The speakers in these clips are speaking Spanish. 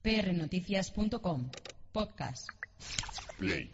prnoticias.com Podcast. Play.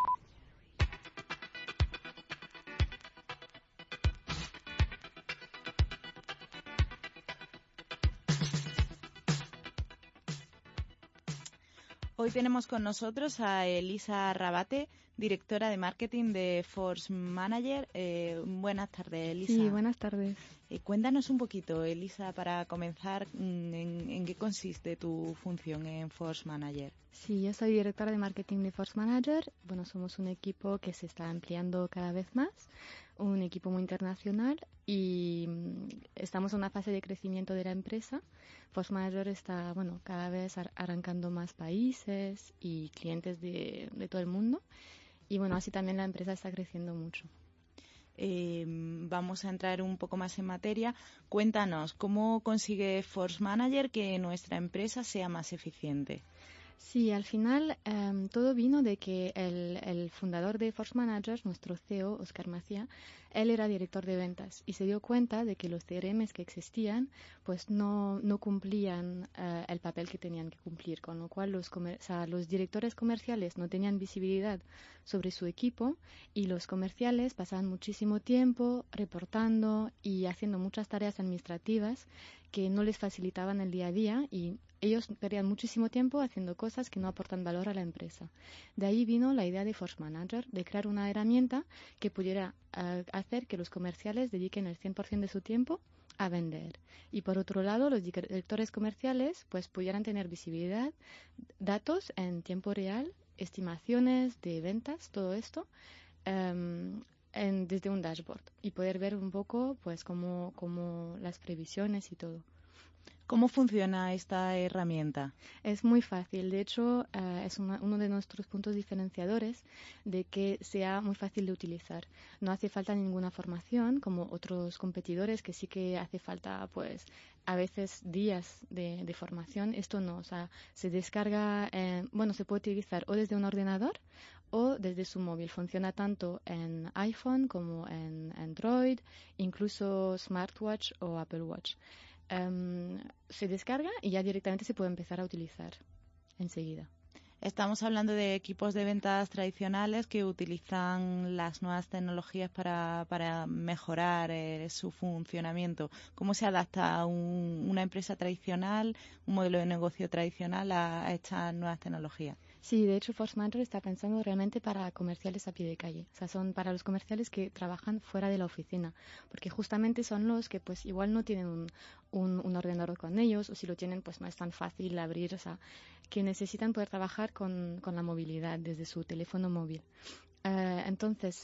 Hoy tenemos con nosotros a Elisa Rabate, directora de marketing de Force Manager. Buenas tardes, Elisa. Sí, buenas tardes. Cuéntanos un poquito, Elisa, para comenzar, en qué consiste tu función en Force Manager. Sí, yo soy directora de marketing de Force Manager. Bueno, somos un equipo que se está ampliando cada vez más, un equipo muy internacional y estamos en una fase de crecimiento de la empresa. Force Manager está, cada vez arrancando más países y clientes de todo el mundo. Y así también la empresa está creciendo mucho. Vamos a entrar un poco más en materia. Cuéntanos, ¿cómo consigue Force Manager que nuestra empresa sea más eficiente? Sí, al final todo vino de que el fundador de Force Managers, nuestro CEO, Óscar Macía, él era director de ventas y se dio cuenta de que los CRMs que existían pues no cumplían el papel que tenían que cumplir, con lo cual los directores comerciales no tenían visibilidad sobre su equipo y los comerciales pasaban muchísimo tiempo reportando y haciendo muchas tareas administrativas que no les facilitaban el día a día y ellos perdían muchísimo tiempo haciendo cosas que no aportan valor a la empresa. De ahí vino la idea de Force Manager, de crear una herramienta que pudiera hacer que los comerciales dediquen el 100% de su tiempo a vender. Y por otro lado, los directores comerciales pues pudieran tener visibilidad, datos en tiempo real, estimaciones de ventas, todo esto, desde un dashboard y poder ver un poco pues cómo las previsiones y todo. ¿Cómo funciona esta herramienta? Es muy fácil. De hecho, es uno de nuestros puntos diferenciadores de que sea muy fácil de utilizar. No hace falta ninguna formación, como otros competidores, que sí que hace falta, pues, a veces días de formación. Esto no. O sea, se descarga, se puede utilizar o desde un ordenador o desde su móvil. Funciona tanto en iPhone como en Android, incluso smartwatch o Apple Watch. Se descarga y ya directamente se puede empezar a utilizar enseguida. Estamos hablando de equipos de ventas tradicionales que utilizan las nuevas tecnologías para mejorar su funcionamiento. ¿Cómo se adapta una empresa tradicional, un modelo de negocio tradicional a estas nuevas tecnologías? Sí, de hecho Force Manager está pensando realmente para comerciales a pie de calle. O sea, son para los comerciales que trabajan fuera de la oficina, porque justamente son los que pues igual no tienen un ordenador con ellos, o si lo tienen pues no es tan fácil abrir, o sea, que necesitan poder trabajar con la movilidad desde su teléfono móvil. Entonces,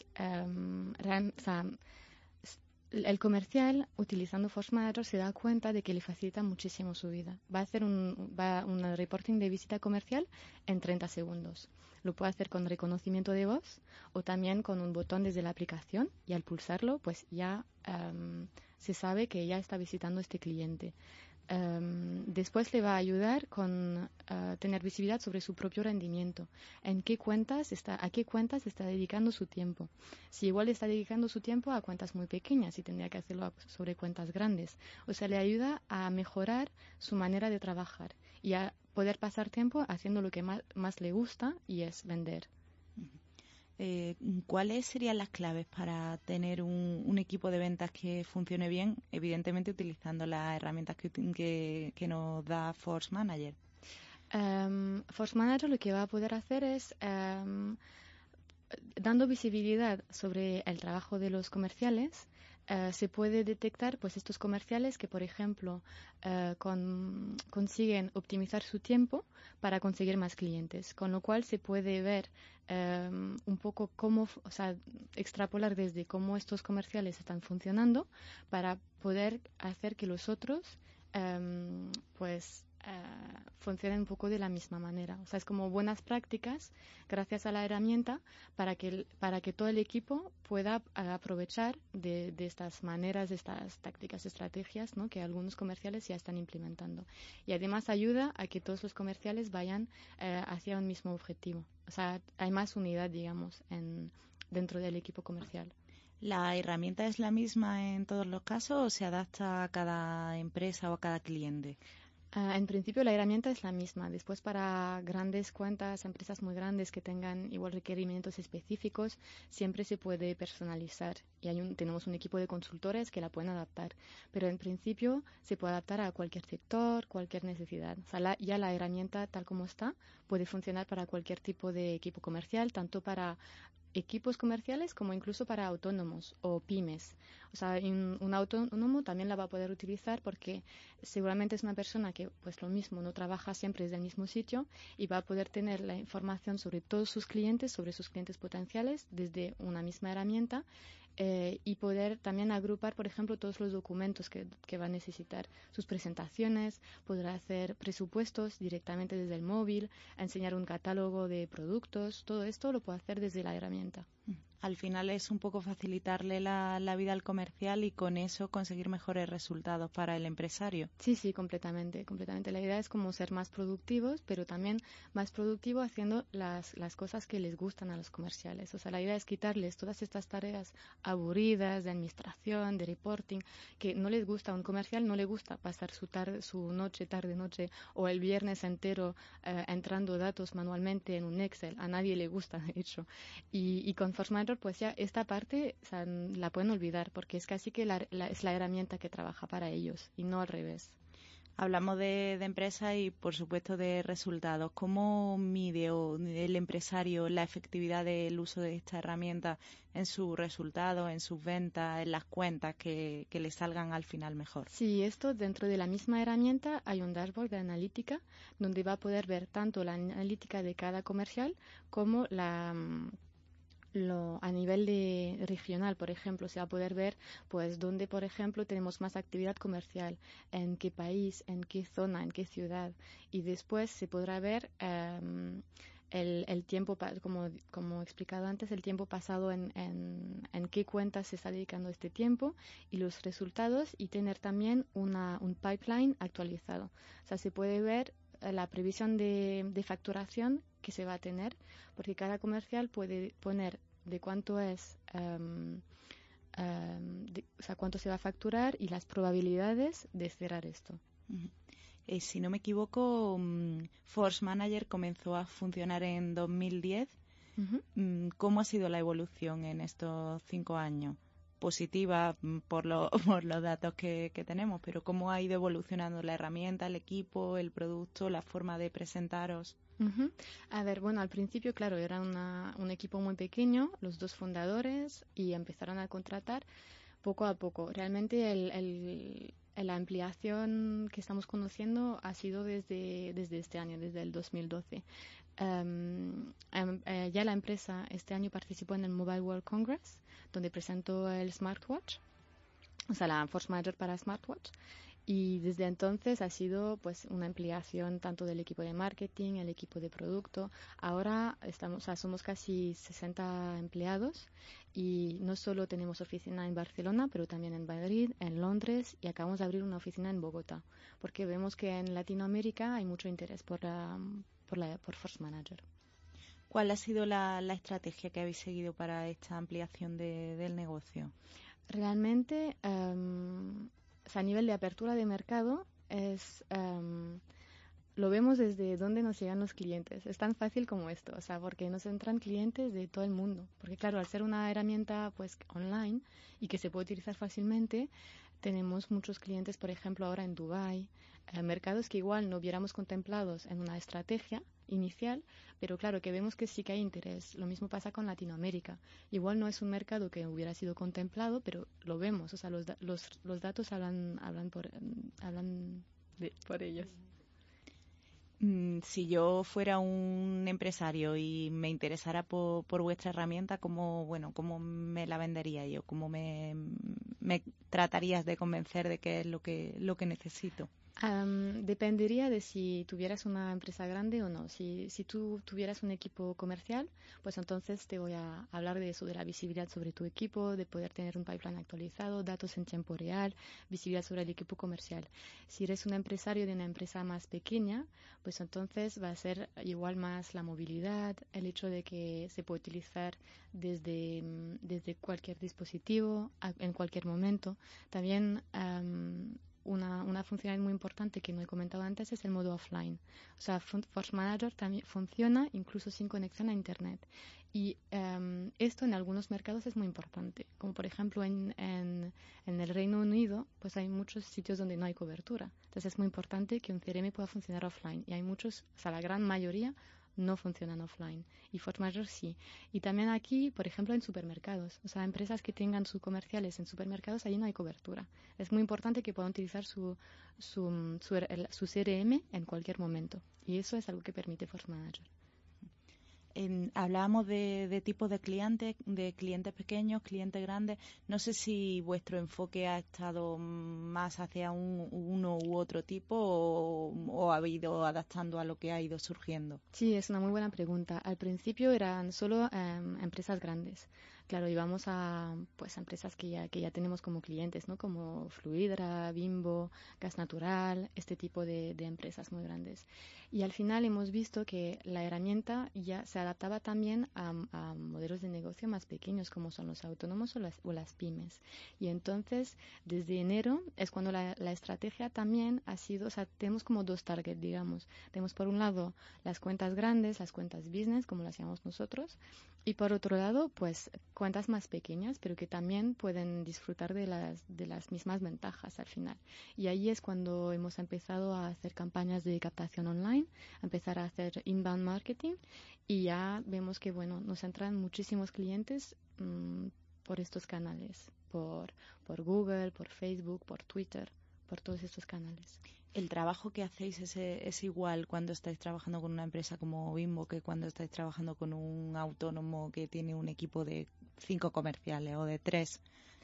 el comercial, utilizando Force Manager, se da cuenta de que le facilita muchísimo su vida. Va a hacer un reporting de visita comercial en 30 segundos. Lo puede hacer con reconocimiento de voz o también con un botón desde la aplicación y al pulsarlo, pues ya se sabe que ya está visitando este cliente. Después le va a ayudar con tener visibilidad sobre su propio rendimiento, a qué cuentas está dedicando su tiempo. Si igual está dedicando su tiempo a cuentas muy pequeñas y tendría que hacerlo sobre cuentas grandes. O sea, le ayuda a mejorar su manera de trabajar y a poder pasar tiempo haciendo lo que más le gusta y es vender. ¿Cuáles serían las claves para tener un equipo de ventas que funcione bien, evidentemente utilizando las herramientas que nos da Force Manager? Force Manager lo que va a poder hacer es dando visibilidad sobre el trabajo de los comerciales, se puede detectar pues estos comerciales que, por ejemplo, consiguen optimizar su tiempo para conseguir más clientes, con lo cual se puede ver un poco cómo, o sea, extrapolar desde cómo estos comerciales están funcionando para poder hacer que los otros funcionen un poco de la misma manera. O sea, es como buenas prácticas gracias a la herramienta para que todo el equipo pueda aprovechar de estas maneras, de estas tácticas, estrategias, ¿no?, que algunos comerciales ya están implementando. Y además ayuda a que todos los comerciales vayan hacia un mismo objetivo. O sea, hay más unidad, digamos, dentro del equipo comercial. ¿La herramienta es la misma en todos los casos o se adapta a cada empresa o a cada cliente? En principio la herramienta es la misma. Después para grandes cuentas, empresas muy grandes que tengan igual requerimientos específicos, siempre se puede personalizar y tenemos un equipo de consultores que la pueden adaptar. Pero en principio se puede adaptar a cualquier sector, cualquier necesidad. O sea, ya la herramienta tal como está puede funcionar para cualquier tipo de equipo comercial, tanto para equipos comerciales como incluso para autónomos o pymes. O sea, un autónomo también la va a poder utilizar porque seguramente es una persona que, pues lo mismo, no trabaja siempre desde el mismo sitio y va a poder tener la información sobre todos sus clientes, sobre sus clientes potenciales, desde una misma herramienta. Y poder también agrupar, por ejemplo, todos los documentos que va a necesitar, sus presentaciones, podrá hacer presupuestos directamente desde el móvil, enseñar un catálogo de productos, todo esto lo puede hacer desde la herramienta. Al final es un poco facilitarle la vida al comercial y con eso conseguir mejores resultados para el empresario. Sí, completamente. La idea es como ser más productivos, pero también más productivo haciendo las cosas que les gustan a los comerciales. O sea, la idea es quitarles todas estas tareas aburridas de administración, de reporting, que no les gusta a un comercial, no le gusta pasar su noche, tarde-noche o el viernes entero entrando datos manualmente en un Excel. A nadie le gusta, de hecho. Y con Force Manager, pues ya esta parte, o sea, la pueden olvidar porque es casi que es la herramienta que trabaja para ellos y no al revés. Hablamos de empresas y, por supuesto, de resultados. ¿Cómo mide el empresario la efectividad del uso de esta herramienta en sus resultados, en sus ventas, en las cuentas que le salgan al final mejor? Sí, esto dentro de la misma herramienta hay un dashboard de analítica donde va a poder ver tanto la analítica de cada comercial como a nivel de regional, por ejemplo, se va a poder ver pues dónde, por ejemplo, tenemos más actividad comercial, en qué país, en qué zona, en qué ciudad. Y después se podrá ver el tiempo, como he explicado antes, el tiempo pasado en qué cuentas se está dedicando este tiempo y los resultados, y tener también un pipeline actualizado. O sea, se puede ver la previsión de facturación que se va a tener, porque cada comercial puede poner de cuánto es, o sea, cuánto se va a facturar y las probabilidades de cerrar esto. Uh-huh. Si no me equivoco, Force Manager comenzó a funcionar en 2010. Uh-huh. ¿Cómo ha sido la evolución en estos 5 años? Positiva por los datos que tenemos, pero ¿cómo ha ido evolucionando la herramienta, el equipo, el producto, la forma de presentaros? Uh-huh. A ver, bueno, al principio, claro, era un equipo muy pequeño, los 2 fundadores, y empezaron a contratar poco a poco. Realmente la ampliación que estamos conociendo ha sido desde este año, desde el 2012. Ya la empresa este año participó en el Mobile World Congress, donde presentó el smartwatch, o sea, la Force Manager para smartwatch. Y desde entonces ha sido pues una ampliación tanto del equipo de marketing, el equipo de producto. Ahora somos casi 60 empleados y no solo tenemos oficina en Barcelona, pero también en Madrid, en Londres, y acabamos de abrir una oficina en Bogotá, porque vemos que en Latinoamérica hay mucho interés por Force Manager. ¿Cuál ha sido la estrategia que habéis seguido para esta ampliación del negocio? Realmente, o sea, a nivel de apertura de mercado, lo vemos desde dónde nos llegan los clientes. Es tan fácil como esto, o sea, porque nos entran clientes de todo el mundo. Porque claro, al ser una herramienta pues online y que se puede utilizar fácilmente, tenemos muchos clientes, por ejemplo, ahora en Dubái, mercados que igual no hubiéramos contemplados en una estrategia inicial, pero claro que vemos que sí que hay interés. Lo mismo pasa con Latinoamérica. Igual no es un mercado que hubiera sido contemplado, pero lo vemos. O sea, los datos hablan por ellos. Si yo fuera un empresario y me interesara por vuestra herramienta, ¿cómo me la vendería yo? ¿Cómo me tratarías de convencer de que es lo que necesito? Dependería de si tuvieras una empresa grande o no. Si tú tuvieras un equipo comercial, pues entonces te voy a hablar de eso, de la visibilidad sobre tu equipo, de poder tener un pipeline actualizado, datos en tiempo real, visibilidad sobre el equipo comercial. Si eres un empresario de una empresa más pequeña, pues entonces va a ser igual más la movilidad, el hecho de que se puede utilizar desde cualquier dispositivo, en cualquier momento. También una funcionalidad muy importante que no he comentado antes es el modo offline. O sea, Force Manager también funciona incluso sin conexión a Internet. Y esto en algunos mercados es muy importante. Como por ejemplo en el Reino Unido, pues hay muchos sitios donde no hay cobertura. Entonces es muy importante que un CRM pueda funcionar offline. Y hay muchos, o sea, la gran mayoría no funcionan offline. Y Force Manager sí. Y también aquí, por ejemplo, en supermercados. O sea, empresas que tengan sus comerciales en supermercados, allí no hay cobertura. Es muy importante que puedan utilizar su CRM en cualquier momento. Y eso es algo que permite Force Manager. Hablábamos de tipos de clientes pequeños, clientes grandes. No sé si vuestro enfoque ha estado más hacia uno u otro tipo o ha ido adaptando a lo que ha ido surgiendo. Sí, es una muy buena pregunta. Al principio eran solo empresas grandes. Claro, íbamos a empresas que ya tenemos como clientes, ¿no? Como Fluidra, Bimbo, Gas Natural, este tipo de empresas muy grandes. Y al final hemos visto que la herramienta ya se adaptaba también a modelos de negocio más pequeños, como son los autónomos o las pymes. Y entonces, desde enero es cuando la estrategia también ha sido, o sea, tenemos como dos targets, digamos. Tenemos por un lado las cuentas grandes, las cuentas business, como las llamamos nosotros, y por otro lado, pues cuentas más pequeñas, pero que también pueden disfrutar de las mismas ventajas al final. Y ahí es cuando hemos empezado a hacer campañas de captación online, a empezar a hacer inbound marketing, y ya vemos que, bueno, nos entran muchísimos clientes por estos canales, por Google, por Facebook, por Twitter, por todos estos canales. ¿El trabajo que hacéis es igual cuando estáis trabajando con una empresa como Bimbo que cuando estáis trabajando con un autónomo que tiene un equipo de 5 comerciales o de 3?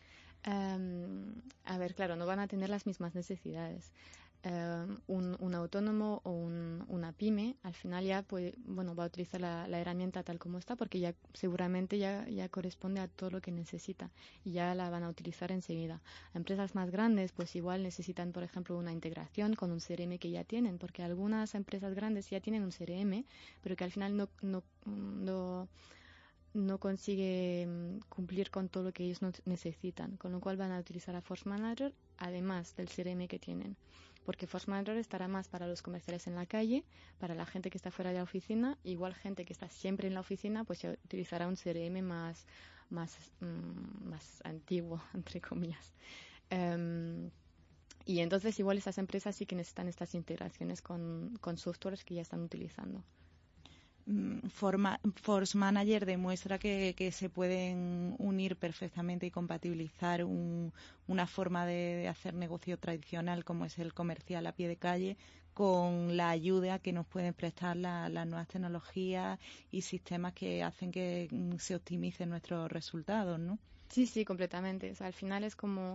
A ver, claro, no van a tener las mismas necesidades. Un autónomo o una pyme al final ya va a utilizar la herramienta tal como está porque ya seguramente ya corresponde a todo lo que necesita y ya la van a utilizar enseguida. Empresas más grandes pues igual necesitan, por ejemplo, una integración con un CRM que ya tienen, porque algunas empresas grandes ya tienen un CRM pero que al final no consigue cumplir con todo lo que ellos necesitan, con lo cual van a utilizar a Force Manager además del CRM que tienen, porque Force Manager estará más para los comerciales en la calle, para la gente que está fuera de la oficina, igual gente que está siempre en la oficina, pues ya utilizará un CRM más antiguo, entre comillas. Y entonces igual esas empresas sí que necesitan estas integraciones con softwares que ya están utilizando. Force Manager demuestra que se pueden unir perfectamente y compatibilizar una forma de hacer negocio tradicional como es el comercial a pie de calle con la ayuda que nos pueden prestar las nuevas tecnologías y sistemas que hacen que se optimicen nuestros resultados, ¿no? Sí, completamente. O sea, al final es como,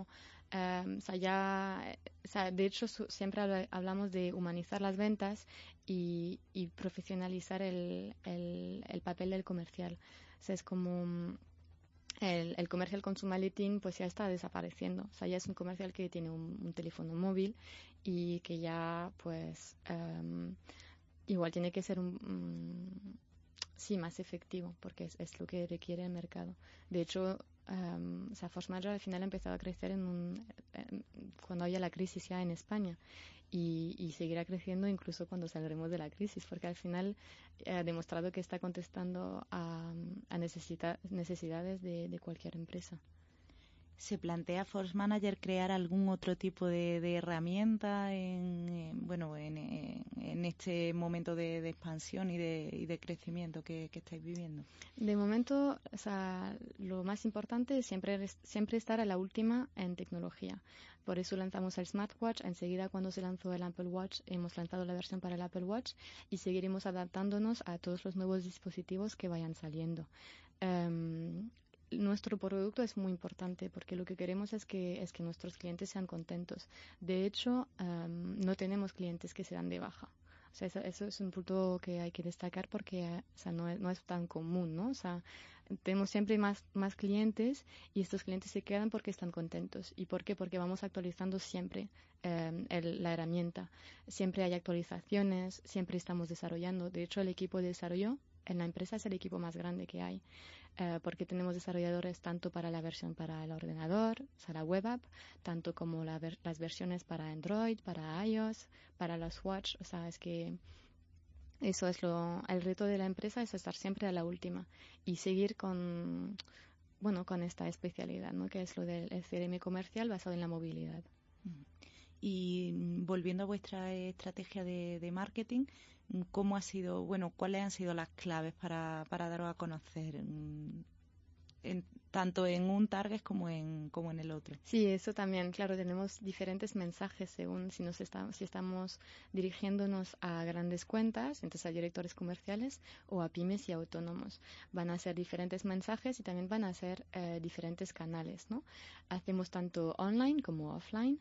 de hecho, siempre hablamos de humanizar las ventas y profesionalizar el papel del comercial. O sea, es como el comercial consumating pues ya está desapareciendo. O sea, ya es un comercial que tiene un teléfono móvil y que ya pues igual tiene que ser más efectivo porque es lo que requiere el mercado. De hecho, Force Manager al final ha empezado a crecer cuando haya la crisis ya en España y seguirá creciendo incluso cuando saldremos de la crisis, porque al final ha demostrado que está contestando a necesidades de cualquier empresa. ¿Se plantea Force Manager crear algún otro tipo de herramienta en este momento de expansión y de crecimiento que estáis viviendo? De momento, o sea, lo más importante es siempre estar a la última en tecnología. Por eso lanzamos el Smartwatch. Enseguida, cuando se lanzó el Apple Watch, hemos lanzado la versión para el Apple Watch y seguiremos adaptándonos a todos los nuevos dispositivos que vayan saliendo. Nuestro producto es muy importante porque lo que queremos es que nuestros clientes sean contentos. De hecho, no tenemos clientes que se dan de baja. O sea, eso es un punto que hay que destacar porque no es tan común, ¿no? O sea, tenemos siempre más clientes y estos clientes se quedan porque están contentos. ¿Y por qué? Porque vamos actualizando siempre la herramienta. Siempre hay actualizaciones, siempre estamos desarrollando. De hecho, el equipo de desarrollo en la empresa es el equipo más grande que hay, porque tenemos desarrolladores tanto para la versión para el ordenador, o sea, la web app, tanto como las versiones para Android, para iOS, para los Watch. O sea, es que eso es el reto de la empresa, es estar siempre a la última y seguir con esta especialidad, ¿no? Que es lo del CRM comercial basado en la movilidad. Y volviendo a vuestra estrategia de marketing, ¿cómo ha sido, cuáles han sido las claves para daros a conocer, tanto en un target como en el otro? Sí, eso también, claro, tenemos diferentes mensajes según si estamos dirigiéndonos a grandes cuentas, entonces a directores comerciales, o a pymes y autónomos. Van a ser diferentes mensajes y también van a ser diferentes canales, ¿no? Hacemos tanto online como offline.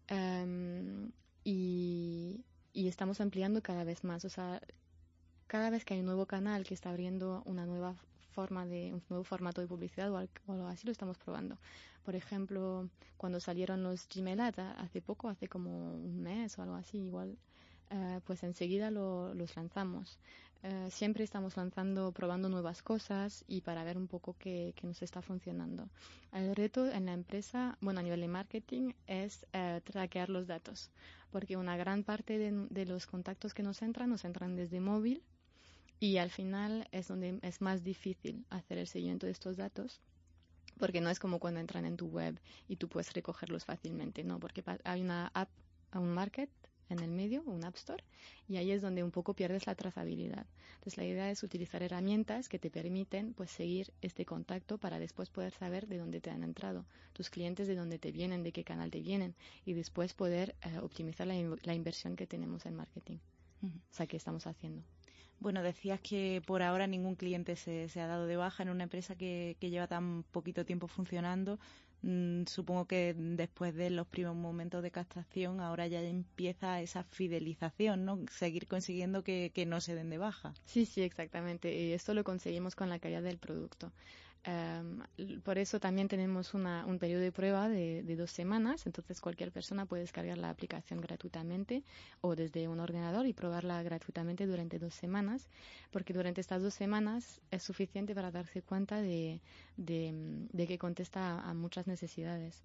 Y estamos ampliando cada vez más. O sea, cada vez que hay un nuevo canal que está abriendo un nuevo formato de publicidad o algo así, lo estamos probando. Por ejemplo, cuando salieron los Gmail Ads hace poco, hace como un mes o algo así, igual, pues enseguida los lanzamos. Siempre estamos probando nuevas cosas y para ver un poco qué nos está funcionando. El reto en la empresa, a nivel de marketing, es traquear los datos, porque una gran parte de los contactos que nos entran desde móvil y al final es donde es más difícil hacer el seguimiento de estos datos, porque no es como cuando entran en tu web y tú puedes recogerlos fácilmente, no, porque hay una app, un market en el medio, un App Store, y ahí es donde un poco pierdes la trazabilidad. Entonces la idea es utilizar herramientas que te permiten pues seguir este contacto para después poder saber de dónde te han entrado, tus clientes de dónde te vienen, de qué canal te vienen, y después poder optimizar la inversión que tenemos en marketing. O sea, ¿qué estamos haciendo? Bueno, decías que por ahora ningún cliente se ha dado de baja en una empresa que lleva tan poquito tiempo funcionando. Supongo que después de los primeros momentos de captación ahora ya empieza esa fidelización, ¿no? Seguir consiguiendo que no se den de baja. Sí, exactamente. Y esto lo conseguimos con la calidad del producto. Por eso también tenemos un periodo de prueba de 2 semanas, entonces cualquier persona puede descargar la aplicación gratuitamente o desde un ordenador y probarla gratuitamente durante 2 semanas, porque durante estas 2 semanas es suficiente para darse cuenta de que contesta a muchas necesidades.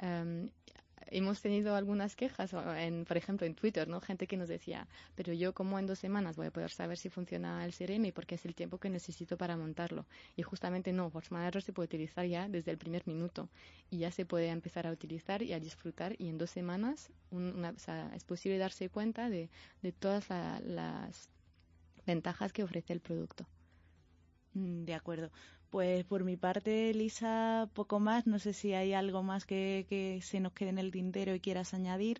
Hemos tenido algunas quejas, por ejemplo, en Twitter, ¿no? Gente que nos decía, pero yo como en 2 semanas voy a poder saber si funciona el CRM porque es el tiempo que necesito para montarlo. Y justamente no, Force Manager se puede utilizar ya desde el primer minuto y ya se puede empezar a utilizar y a disfrutar, y en 2 semanas es posible darse cuenta de todas las ventajas que ofrece el producto. De acuerdo. Pues por mi parte, Lisa, poco más. No sé si hay algo más que se nos quede en el tintero y quieras añadir.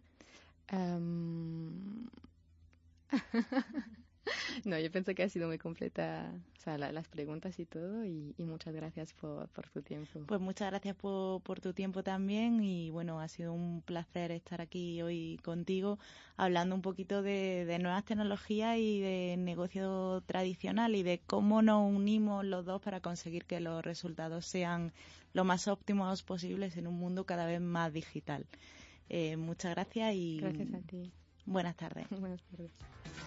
No, yo pienso que ha sido muy completa, o sea, las preguntas y todo, y muchas gracias por tu tiempo. Pues muchas gracias por tu tiempo también, y bueno, ha sido un placer estar aquí hoy contigo hablando un poquito de nuevas tecnologías y de negocio tradicional y de cómo nos unimos los dos para conseguir que los resultados sean lo más óptimos posibles en un mundo cada vez más digital. Muchas gracias y gracias a ti. Buenas tardes. Buenas tardes.